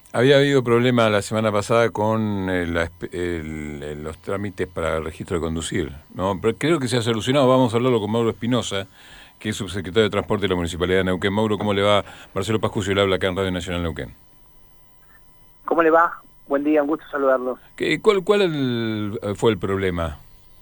Había habido problema la semana pasada con los trámites para el registro de conducir, ¿no? Pero creo que se ha solucionado. Vamos a hablarlo con Mauro Espinosa, que es subsecretario de Transporte de la Municipalidad de Neuquén. Mauro, ¿cómo le va? Marcelo Pascucio le habla acá en Radio Nacional Neuquén. ¿Cómo le va? Buen día, un gusto saludarlo. ¿Cuál fue el problema?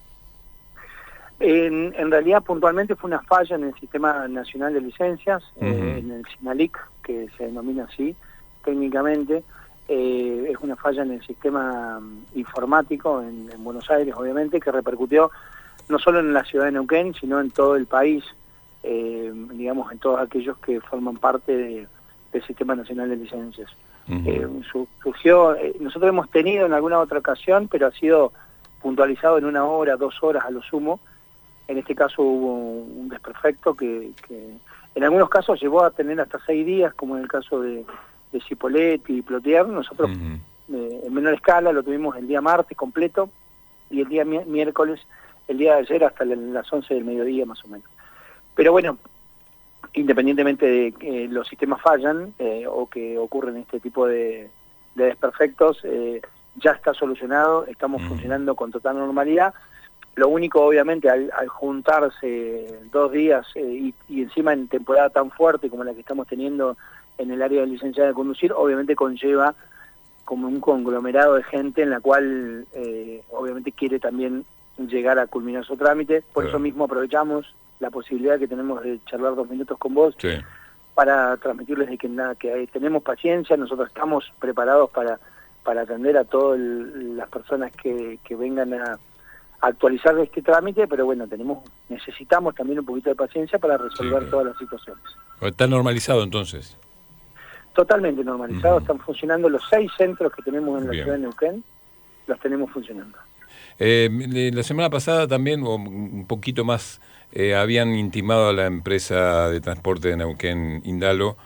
En realidad, puntualmente fue una falla en el Sistema Nacional de Licencias, Ujú. en el SINALIC, que se denomina así técnicamente. Es una falla en el sistema informático en Buenos Aires, obviamente, que repercutió no solo en la ciudad de Neuquén, sino en todo el país, digamos, en todos aquellos que forman parte del Sistema Nacional de Licencias. Ujú. Surgió, nosotros hemos tenido en alguna otra ocasión, pero ha sido puntualizado en 1 hora, 2 horas a lo sumo. En este caso hubo un desperfecto que en algunos casos llevó a tener hasta 6 días, como en el caso de Cipolletti y Plotier. Nosotros Ujú. en menor escala lo tuvimos el día martes completo y el día miércoles, el día de ayer hasta las 11 del mediodía más o menos. Pero bueno, independientemente de que los sistemas fallan o que ocurren este tipo de desperfectos, ya está solucionado, estamos Ujú. funcionando con total normalidad. Lo único, obviamente, al juntarse 2 días y encima en temporada tan fuerte como la que estamos teniendo en el área de licencia de conducir, obviamente conlleva como un conglomerado de gente en la cual obviamente quiere también llegar a culminar su trámite. Por eso Claro. mismo aprovechamos la posibilidad que tenemos de charlar 2 minutos con vos Sí. para transmitirles de que nada, que tenemos paciencia, nosotros estamos preparados para atender a todas las personas que vengan a actualizar este trámite, pero bueno, necesitamos también un poquito de paciencia para Sí, resolver claro. todas las situaciones. Está normalizado entonces. Totalmente normalizado, Ujú. están funcionando los 6 centros que tenemos en la ciudad Bien. de Neuquén, los tenemos funcionando. La semana pasada también, o un poquito más, habían intimado a la empresa de transporte de Neuquén, Indalo,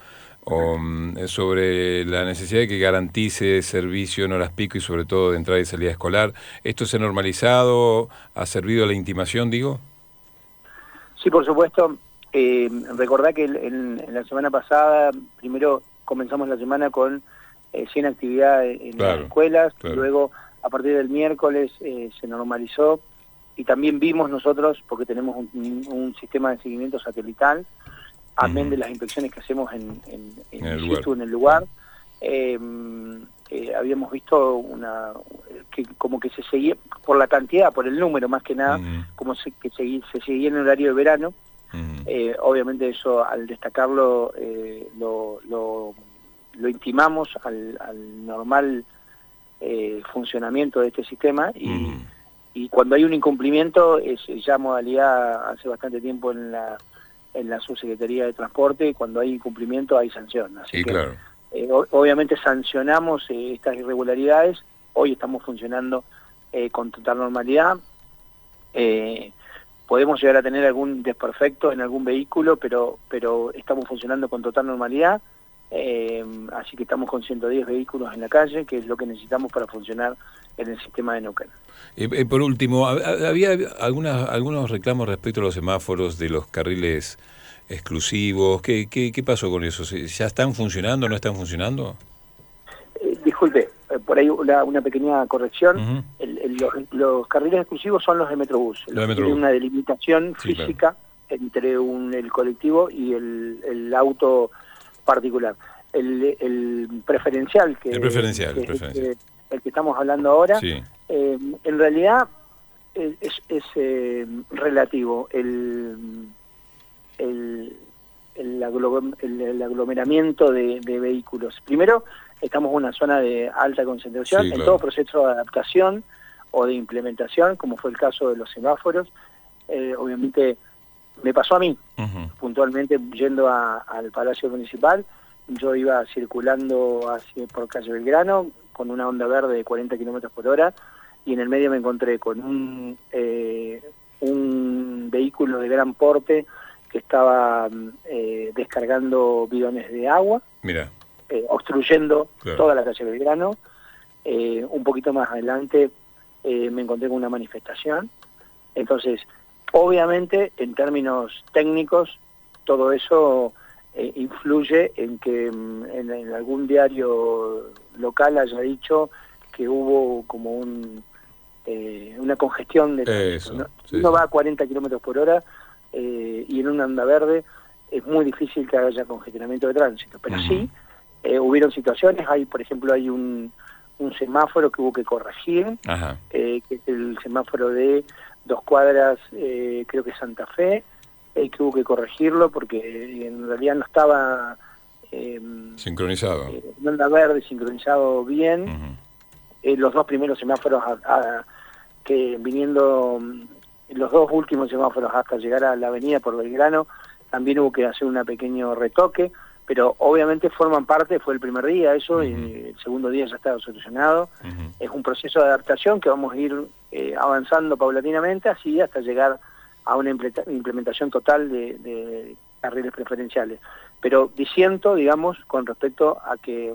sobre la necesidad de que garantice servicio en horas pico y sobre todo de entrada y salida escolar. ¿Esto se ha normalizado? ¿Ha servido la intimación, digo? Sí, por supuesto, recordá que en la semana pasada, primero comenzamos la semana con 100 actividades en las Claro, escuelas, claro. luego a partir del miércoles se normalizó y también vimos nosotros, porque tenemos un sistema de seguimiento satelital, amén Ujú. de las inspecciones que hacemos En in el lugar. situ en el Claro. lugar, eh, habíamos visto que como que se seguía, por la cantidad, por el número más que nada, Ujú. como se seguía en horario de verano. Ujú. Obviamente eso al destacarlo lo intimamos al normal funcionamiento de este sistema Ujú. y cuando hay un incumplimiento es ya modalidad hace bastante tiempo en la Subsecretaría de Transporte. Cuando hay incumplimiento hay sanción, así Y que claro. obviamente sancionamos estas irregularidades. Hoy estamos funcionando con total normalidad. Podemos llegar a tener algún desperfecto en algún vehículo, pero estamos funcionando con total normalidad. Así que estamos con 110 vehículos en la calle, que es lo que necesitamos para funcionar en el sistema de Neuquén. Por último, había algunos reclamos respecto a los semáforos de los carriles exclusivos. ¿Qué pasó con eso? ¿Ya están funcionando, no están funcionando? Disculpe, por ahí una pequeña corrección. Ujú. Los carriles exclusivos son los de Metrobús, Lo los de que tienen Metrobús. una delimitación Sí, claro. física entre el colectivo y el auto particular. El preferencial, El que preferencial, el es preferencial. el que estamos hablando ahora, Sí. en realidad es relativo. El, el aglomeramiento de vehículos. Primero, estamos en una zona de alta concentración, Sí, en todo claro. proceso de adaptación o de implementación, como fue el caso de los semáforos. Obviamente me pasó a mí, Ujú. puntualmente yendo al Palacio Municipal. Yo iba circulando por calle Belgrano con una onda verde de 40 kilómetros por hora y en el medio me encontré con un vehículo de gran porte que estaba descargando bidones de agua, Mira, obstruyendo claro. toda la calle Belgrano. Un poquito más adelante me encontré con una manifestación. Entonces, obviamente, en términos técnicos, todo eso influye en que en algún diario local haya dicho que hubo como una congestión de tránsito, ¿no? Sí, uno sí. va a 40 kilómetros por hora y en una anda verde es muy difícil que haya congestionamiento de tránsito, pero sí hubieron situaciones. Por ejemplo, hay un semáforo que hubo que corregir, Ajá. que es el semáforo de 2 cuadras, creo que Santa Fe, que hubo que corregirlo porque en realidad no estaba Sincronizado. no anda verde sincronizado bien. Los dos primeros semáforos que viniendo, los dos últimos semáforos hasta llegar a la avenida por Belgrano, también hubo que hacer un pequeño retoque, pero obviamente forman parte, fue el primer día eso, y el segundo día ya estaba solucionado. Es un proceso de adaptación que vamos a ir avanzando paulatinamente, así hasta llegar a una implementación total de carriles preferenciales. Pero disiento, digamos, con respecto a que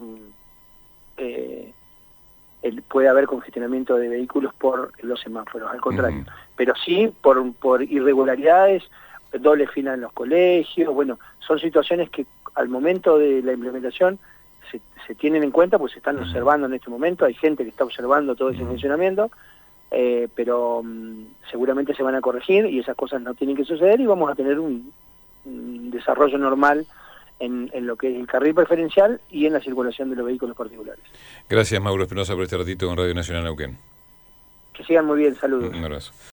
puede haber congestionamiento de vehículos por los semáforos, al contrario. Pero sí por irregularidades, doble fila en los colegios, bueno, son situaciones que al momento de la implementación se tienen en cuenta, pues se están observando en este momento, hay gente que está observando todo ese funcionamiento, pero seguramente se van a corregir y esas cosas no tienen que suceder y vamos a tener un desarrollo normal en lo que es el carril preferencial y en la circulación de los vehículos particulares. Gracias, Mauro Espinosa, por este ratito con Radio Nacional Neuquén. Que sigan muy bien, saludos. Un abrazo.